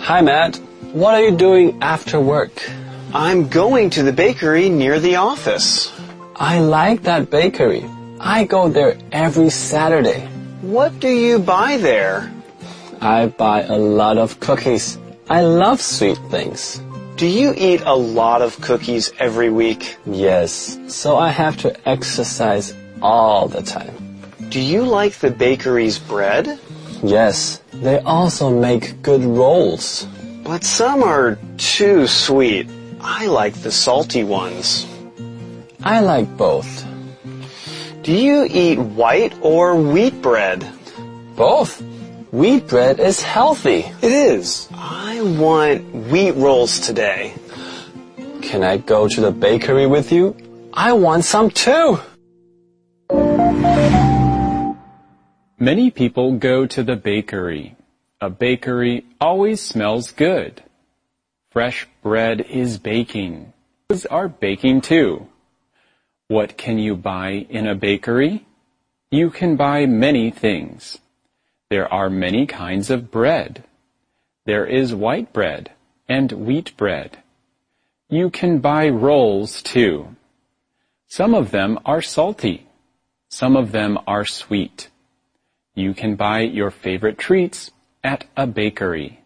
Hi, Matt. What are you doing after work? I'm going to the bakery near the office. I like that bakery. I go there every Saturday. What do you buy there? I buy a lot of cookies. I love sweet things. Do you eat a lot of cookies every week? Yes, so I have to exercise all the time. Do you like the bakery's bread? Yes, they also make good rolls. But some are too sweet. I like the salty ones. I like both. Do you eat white or wheat bread? Both. Wheat bread is healthy. It is. I want wheat rolls today. Can I go to the bakery with you? I want some too. Many people go to the bakery. A bakery always smells good. Fresh bread is baking. Those are baking too. What can you buy in a bakery? You can buy many things. There are many kinds of bread. There is white bread and wheat bread. You can buy rolls too. Some of them are salty. Some of them are sweet. You can buy your favorite treats at a bakery.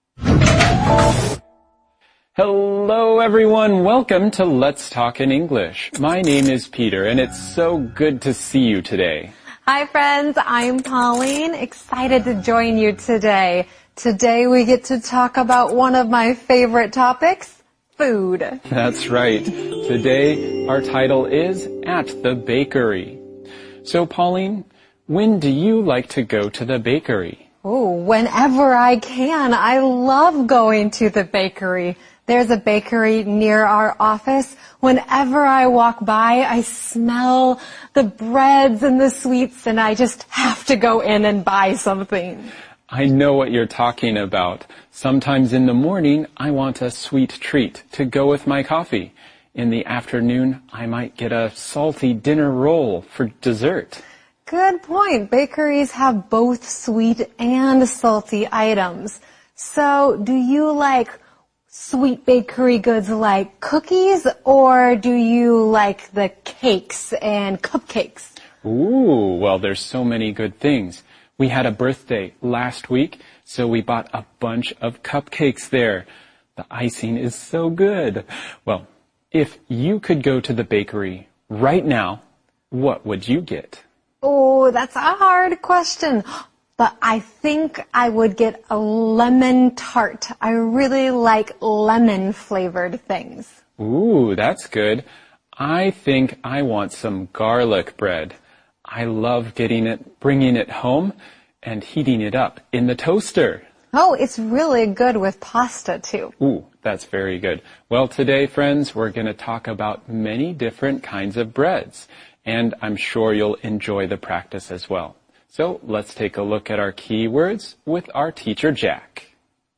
Hello everyone, welcome to Let's Talk in English. My name is Peter and it's so good to see you today. Hi friends, I'm Pauline, excited to join you today. Today we get to talk about one of my favorite topics, food. That's right. Today our title is At the Bakery. So Pauline, when do you like to go to the bakery? Oh, whenever I can. I love going to the bakery. There's a bakery near our office. Whenever I walk by, I smell the breads and the sweets, and I just have to go in and buy something. I know what you're talking about. Sometimes in the morning, I want a sweet treat to go with my coffee. In the afternoon, I might get a salty dinner roll for dessert. Good point. Bakeries have both sweet and salty items. So, do you like sweet bakery goods like cookies, or do you like the cakes and cupcakes? Ooh, well, there's so many good things. We had a birthday last week, so we bought a bunch of cupcakes there. The icing is so good. Well, if you could go to the bakery right now, what would you get? Oh, that's a hard question. But I think I would get a lemon tart. I really like lemon-flavored things. Ooh, that's good. I think I want some garlic bread. I love bringing it home and heating it up in the toaster. Oh, it's really good with pasta too. Ooh, that's very good. Well, today, friends, we're going to talk about many different kinds of breads. And I'm sure you'll enjoy the practice as well. So let's take a look at our keywords with our teacher Jack.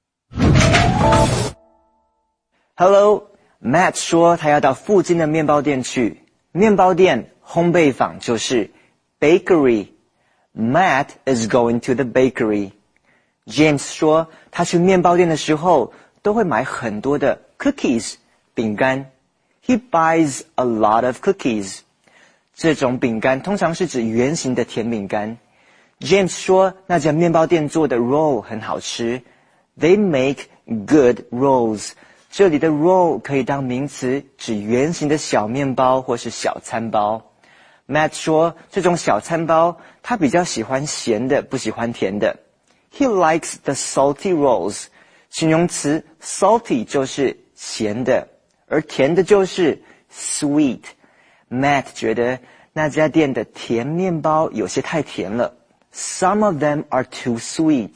Hello, Matt 说他要到附近的面包店去。面包店烘焙坊就是 bakery. Matt is going to the bakery. James 说他去面包店的时候都会买很多的 cookies 饼干。He buys a lot of cookies. 这种饼干通常是指圆形的甜饼干。James 说那家面包店做的 roll 很好吃。They make good rolls. 这里的 roll 可以当名词，指圆形的小面包或是小餐包。Matt 说这种小餐包他比较喜欢咸的，不喜欢甜的。He likes the salty rolls. 形容词 salty 就是咸的，而甜的就是 sweet。Matt 觉得那家店的甜面包有些太甜了。Some of them are too sweet.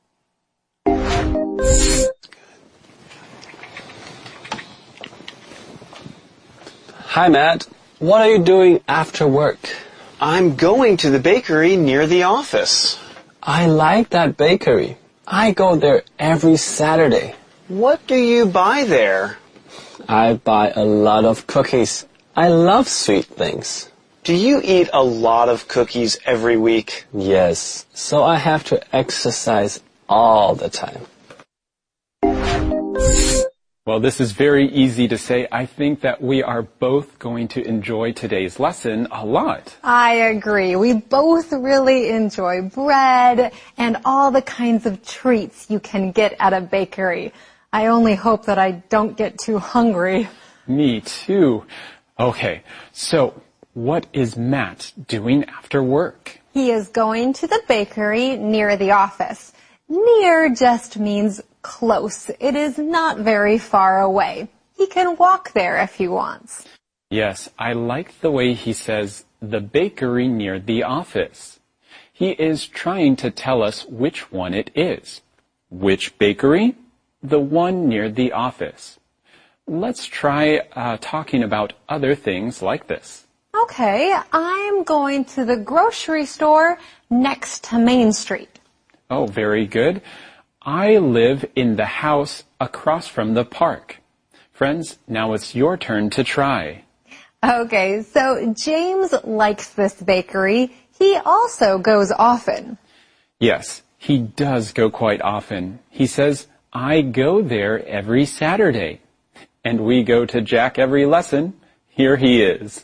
Hi, Matt. What are you doing after work? I'm going to the bakery near the office. I like that bakery. I go there every Saturday. What do you buy there? I buy a lot of cookies. I love sweet things. Do you eat a lot of cookies every week? Yes, so I have to exercise all the time. Well, this is very easy to say. I think that we are both going to enjoy today's lesson a lot. I agree. We both really enjoy bread and all the kinds of treats you can get at a bakery. I only hope that I don't get too hungry. Me too. Okay, so what is Matt doing after work? He is going to the bakery near the office. Near just means close. It is not very far away. He can walk there if he wants. Yes, I like the way he says the bakery near the office. He is trying to tell us which one it is. Which bakery? The one near the office. Let's try talking about other things like this. Okay, I'm going to the grocery store next to Main Street. Oh, very good. I live in the house across from the park. Friends, now it's your turn to try. Okay, so James likes this bakery. He also goes often. Yes, he does go quite often. He says, I go there every Saturday. And we go to Jack every lesson. Here he is.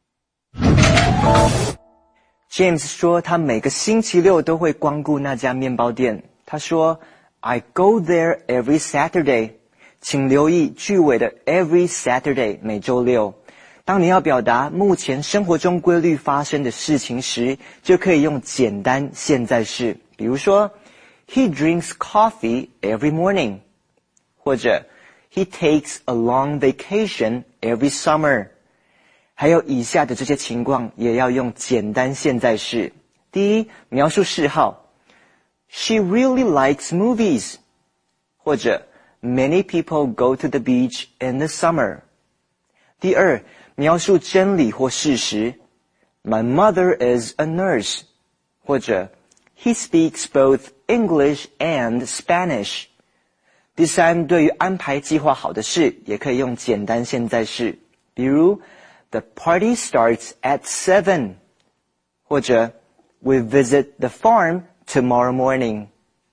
James 说他每个星期六都会光顾那家面包店。他说 I go there every Saturday. 请留意句尾的 every Saturday 每周六。当你要表达目前生活中规律发生的事情时，就可以用简单现在式。比如说 He drinks coffee every morning. 或者 He takes a long vacation every summer. 还有以下的这些情况也要用简单现在式。第一，描述嗜好 She really likes movies. 或者 Many people go to the beach in the summer. 第二，描述真理或事实 My mother is a nurse. 或者 He speaks both English and Spanish. 第三，对于安排计划好的事也可以用简单现在式。比如The party starts at 7. 或者 We visit the farm tomorrow morning.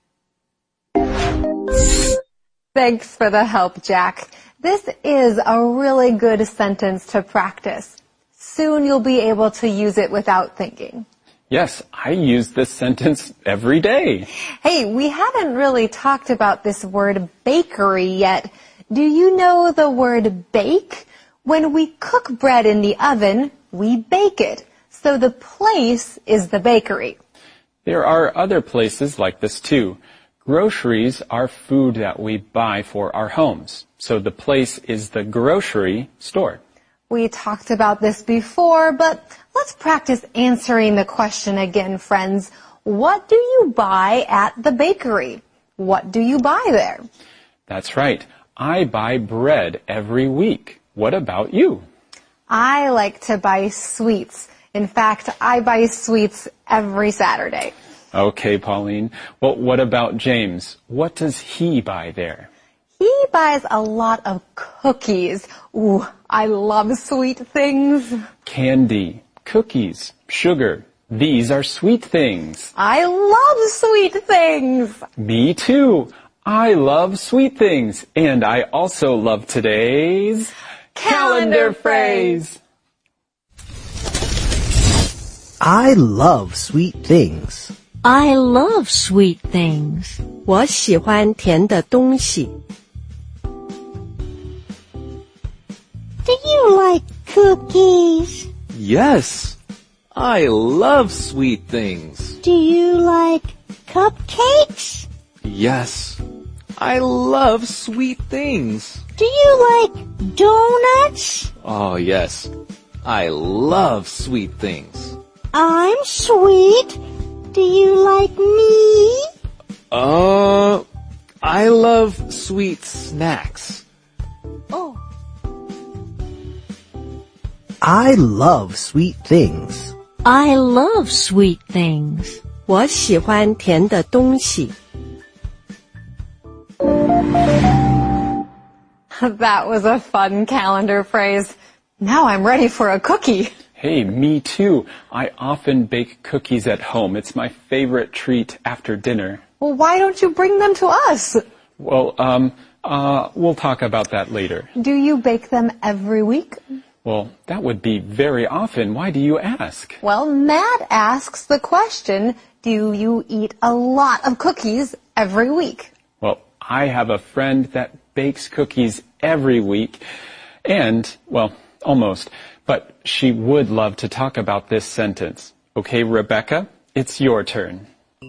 Thanks for the help, Jack. This is a really good sentence to practice. Soon you'll be able to use it without thinking. Yes, I use this sentence every day. Hey, we haven't really talked about this word bakery yet. Do you know the word bake? When we cook bread in the oven, we bake it. So the place is the bakery. There are other places like this too. Groceries are food that we buy for our homes. So the place is the grocery store. We talked about this before, but let's practice answering the question again, friends. What do you buy at the bakery? What do you buy there? That's right. I buy bread every week. What about you? I like to buy sweets. In fact, I buy sweets every Saturday. Okay, Pauline. Well, what about James? What does he buy there? He buys a lot of cookies. Ooh, I love sweet things. Candy, cookies, sugar. These are sweet things. I love sweet things. Me too. I love sweet things. And I also love today's calendar phrase. I love sweet things. I love sweet things. 我喜欢甜的东西。 Do you like cookies? Yes, I love sweet things. Do you like cupcakes? Yes, I love sweet things. Do you like donuts? Oh, yes, I love sweet things. I'm sweet. Do you like me? I love sweet snacks. Oh. I love sweet things. I love sweet things. 我喜欢甜的东西。 That was a fun calendar phrase. Now I'm ready for a cookie. Hey, me too. I often bake cookies at home. It's my favorite treat after dinner. Well, why don't you bring them to us? Well, We'll talk about that later. Do you bake them every week? Well, that would be very often. Why do you ask? Well, Matt asks the question, do you eat a lot of cookies every week? Well, I have a friend that bakes cookies every week, and, well, almost, but she would love to talk about this sentence. Okay, Rebecca, it's your turn.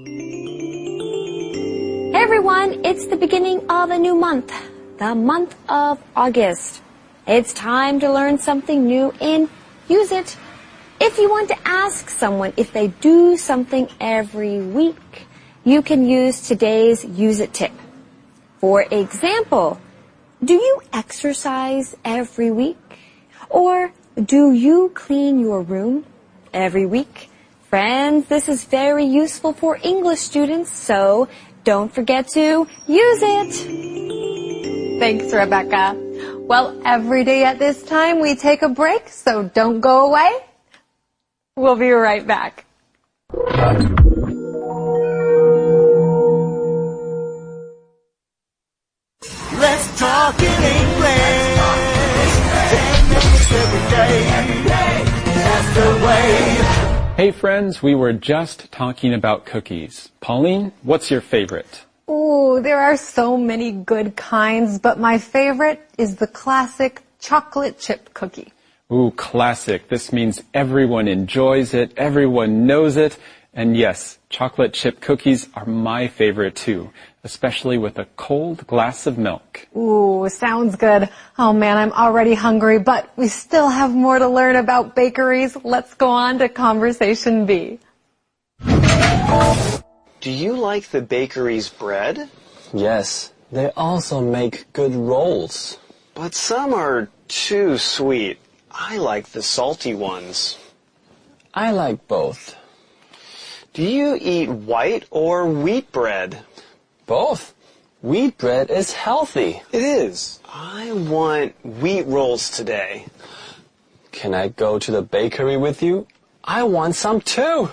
Hey everyone, it's the beginning of a new month, the month of August. It's time to learn something new and use it. If you want to ask someone if they do something every week, you can use today's Use It tip. For example, do you exercise every week? Or do you clean your room every week? Friends, this is very useful for English students, so don't forget to use it. Thanks, Rebecca. Well, every day at this time we take a break, so don't go away. We'll be right back. Let's talk in English. 10 minutes every day. That's the way. Hey friends, we were just talking about cookies. Pauline, what's your favorite? Ooh, there are so many good kinds, but my favorite is the classic chocolate chip cookie. Ooh, classic. This means everyone enjoys it, everyone knows it, and yes, chocolate chip cookies are my favorite too, especially with a cold glass of milk. Ooh, sounds good. Oh man, I'm already hungry, but we still have more to learn about bakeries. Let's go on to Conversation B. Do you like the bakery's bread? Yes, they also make good rolls. But some are too sweet. I like the salty ones. I like both. Do you eat white or wheat bread? Both. Wheat bread is healthy. It is. I want wheat rolls today. Can I go to the bakery with you? I want some too.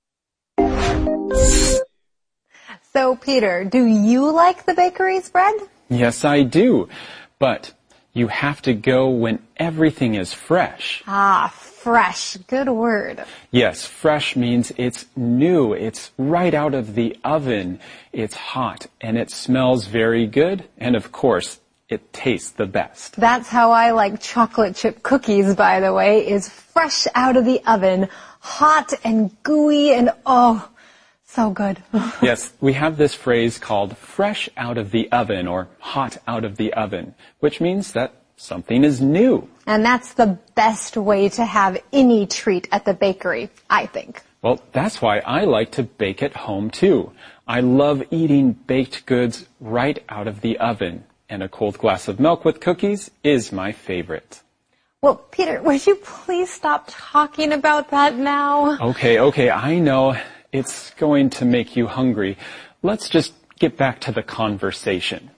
So, Peter, do you like the bakery's bread? Yes, I do. But you have to go when everything is fresh. Ah, fresh. Good word. Yes, fresh means it's new. It's right out of the oven. It's hot and it smells very good. And of course, it tastes the best. That's how I like chocolate chip cookies, by the way, is fresh out of the oven, hot and gooey and oh, so good. Yes, we have this phrase called fresh out of the oven or hot out of the oven, which means that something is new. And that's the best way to have any treat at the bakery, I think. Well, that's why I like to bake at home too. I love eating baked goods right out of the oven. And a cold glass of milk with cookies is my favorite. Well, Peter, would you please stop talking about that now? Okay, I know. It's going to make you hungry. Let's just get back to the conversation.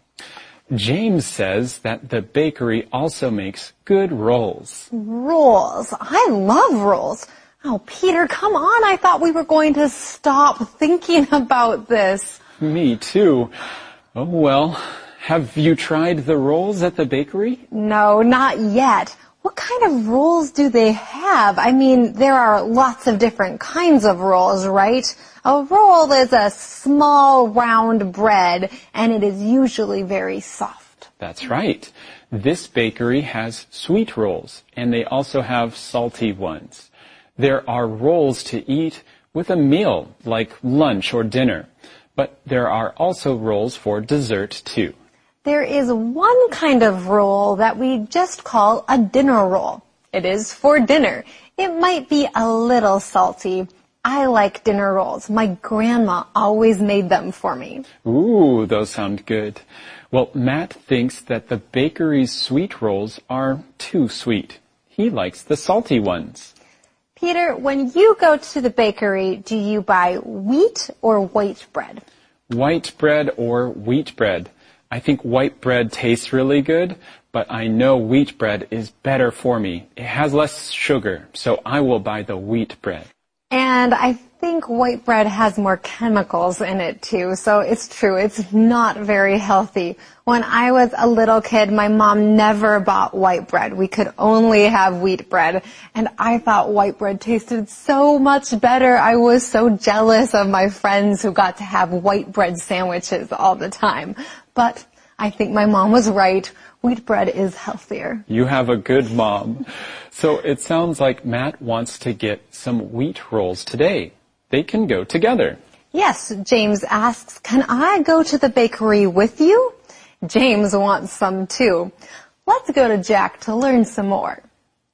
James says that the bakery also makes good rolls. Rolls? I love rolls. Oh, Peter, come on. I thought we were going to stop thinking about this. Me too. Oh, well, have you tried the rolls at the bakery? No, not yet. What kind of rolls do they have? I mean, there are lots of different kinds of rolls, right? A roll is a small round bread, and it is usually very soft. That's right. This bakery has sweet rolls, and they also have salty ones. There are rolls to eat with a meal, like lunch or dinner, but there are also rolls for dessert too. There is one kind of roll that we just call a dinner roll. It is for dinner. It might be a little salty. I like dinner rolls. My grandma always made them for me. Ooh, those sound good. Well, Matt thinks that the bakery's sweet rolls are too sweet. He likes the salty ones. Peter, when you go to the bakery, do you buy wheat or white bread? White bread or wheat bread. I think white bread tastes really good, but I know wheat bread is better for me. It has less sugar, so I will buy the wheat bread. And I think white bread has more chemicals in it too, so it's true, it's not very healthy. When I was a little kid, my mom never bought white bread. We could only have wheat bread, and I thought white bread tasted so much better. I was so jealous of my friends who got to have white bread sandwiches all the time. But I think my mom was right. Wheat bread is healthier. You have a good mom. So it sounds like Matt wants to get some wheat rolls today. They can go together. Yes, James asks, can I go to the bakery with you? James wants some too. Let's go to Jack to learn some more.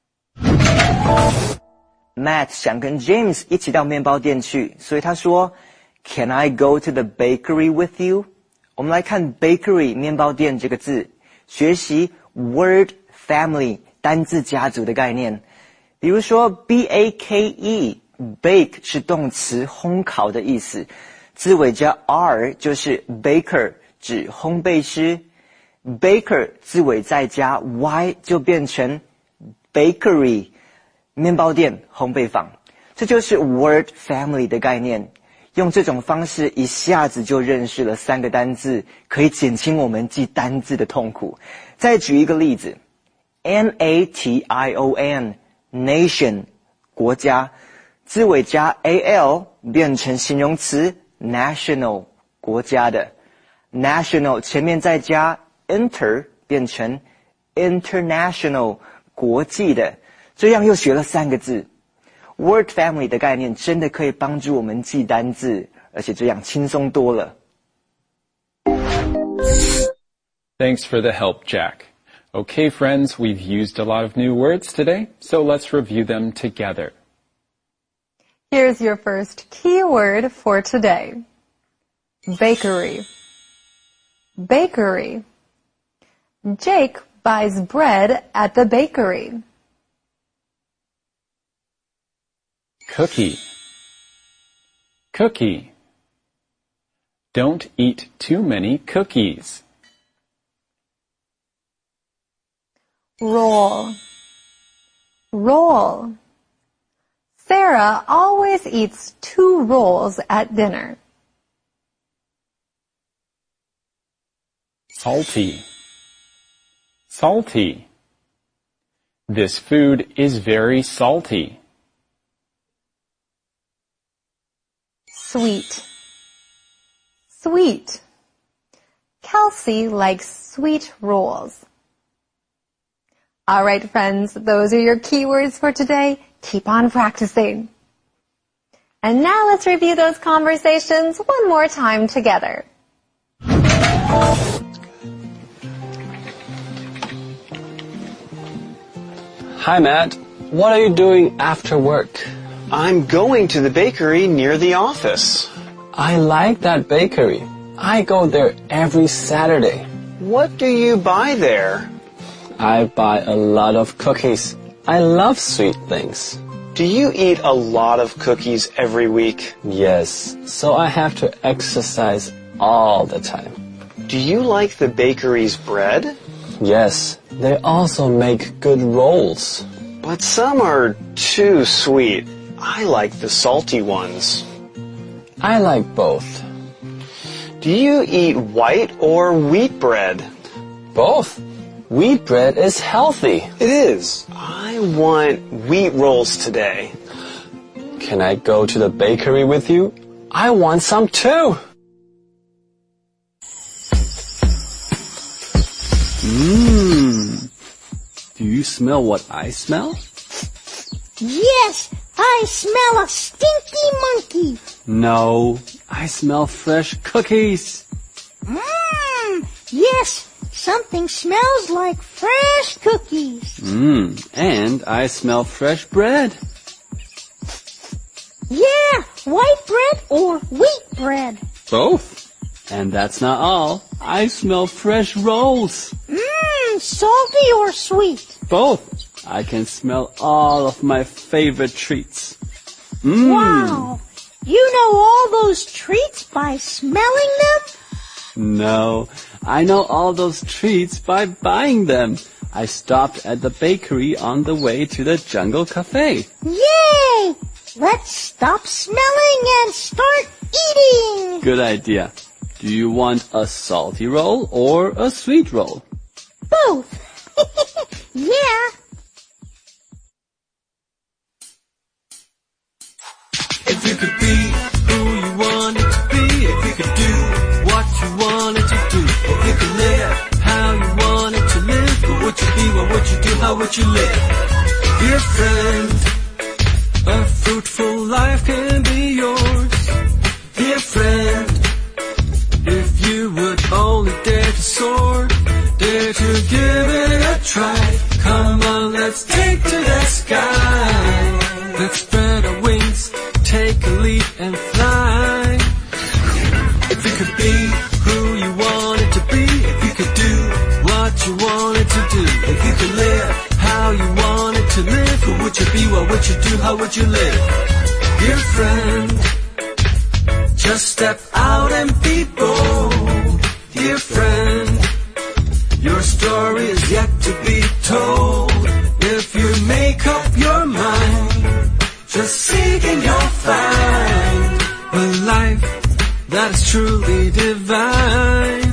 Matt 想跟 James 一起到面包店去，所以他说 Can I go to the bakery with you? 我们来看 bakery 面包店这个字，学习 word family 单字家族的概念。比如说 bake bake 是动词烘烤的意思，字尾加 r 就是 baker 指烘焙师， baker 字尾再加 y 就变成 bakery 面包店烘焙坊。这就是 word family 的概念，用这种方式一下子就认识了3个单字，可以减轻我们记单字的痛苦。再举一个例子 nation nation 国家，字尾加 al 变成形容词 national 国家的， national 前面再加 inter 变成 international 国际的，这样又学了3个字。Word family 的概念真的可以帮助我们记单字，而且这样轻松多了。 Thanks for the help, Jack. Okay, friends, we've used a lot of new words today, so let's review them together. Here's your first key word for today. Bakery. Bakery. Jake buys bread at the bakery. Cookie. Cookie. Don't eat too many cookies. Roll. Roll. Sarah always eats 2 rolls at dinner. Salty. Salty. This food is very salty. Sweet. Sweet. Kelsey likes sweet rolls. All right, friends, those are your keywords for today. Keep on practicing. And now let's review those conversations one more time together. Hi, Matt. What are you doing after work? I'm going to the bakery near the office. I like that bakery. I go there every Saturday. What do you buy there? I buy a lot of cookies. I love sweet things. Do you eat a lot of cookies every week? Yes, so I have to exercise all the time. Do you like the bakery's bread? Yes, they also make good rolls. But some are too sweet. I like the salty ones. I like both. Do you eat white or wheat bread? Both. Wheat bread is healthy. It is. I want wheat rolls today. Can I go to the bakery with you? I want some too. Do you smell what I smell? Yes, I smell a stinky monkey. No, I smell fresh cookies. Yes, something smells like fresh cookies. And I smell fresh bread. Yeah, white bread or wheat bread. Both. And that's not all. I smell fresh rolls. Salty or sweet? Both. I can smell all of my favorite treats. Wow. You know all those treats by smelling them? No, I know all those treats by buying them. I stopped at the bakery on the way to the Jungle Cafe. Yay! Let's stop smelling and start eating. Good idea. Do you want a salty roll or a sweet roll? Both. Yeah. If you could be who you wanted to be, if you could do what you wanted to do, if you could live how you wanted to live, what would you be, what would you do, how would you live? Dear friend, a fruitful life can be yours. Dear friend, if you would only dare to soar, dare to give it a try. Come on, let's take to the sky. Let's spread our wings, take a leap and fly. If you could be who you wanted to be, if you could do what you wanted to do, if you could live how you wanted to live, who would you be, what would you do, how would you live? Dear friend, just step out and be bold. Dear friend, your story is yet to be told. If you make up your mind, just seek and you'll find a life that is truly divine.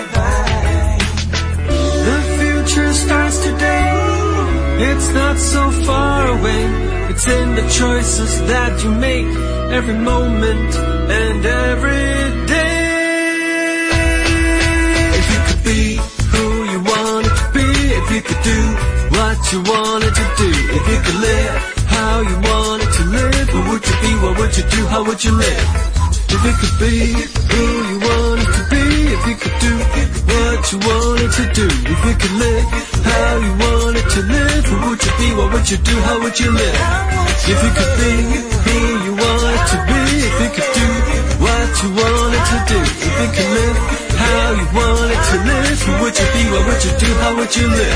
The future starts today. It's not so far away. It's in the choices that you make every moment and every day. If you could be who you wanted to be, if you could do what you wanted to do, if you could live how you wanted to live, who would you be, what would you do, how would you live? If you could be who you wanted to be, if you could do what you wanted to do, if you could live how you wanted to live, who would you be, what would you do, how would you live? If you could be who you wanted to be, if you could do what you wanted to do, if you could live how you wanted to live, who would you be, what would you do, how would you live?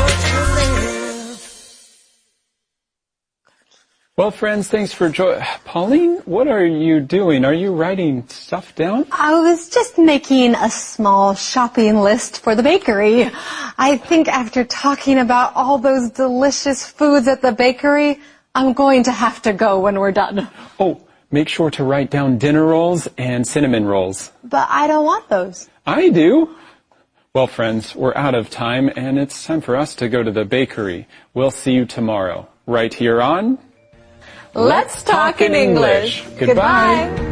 Well, friends, thanks for Pauline, what are you doing? Are you writing stuff down? I was just making a small shopping list for the bakery. I think after talking about all those delicious foods at the bakery, I'm going to have to go when we're done. Oh, make sure to write down dinner rolls and cinnamon rolls. But I don't want those. I do. Well, friends, we're out of time, and it's time for us to go to the bakery. We'll see you tomorrow, right here on... Let's Talk in English. Goodbye.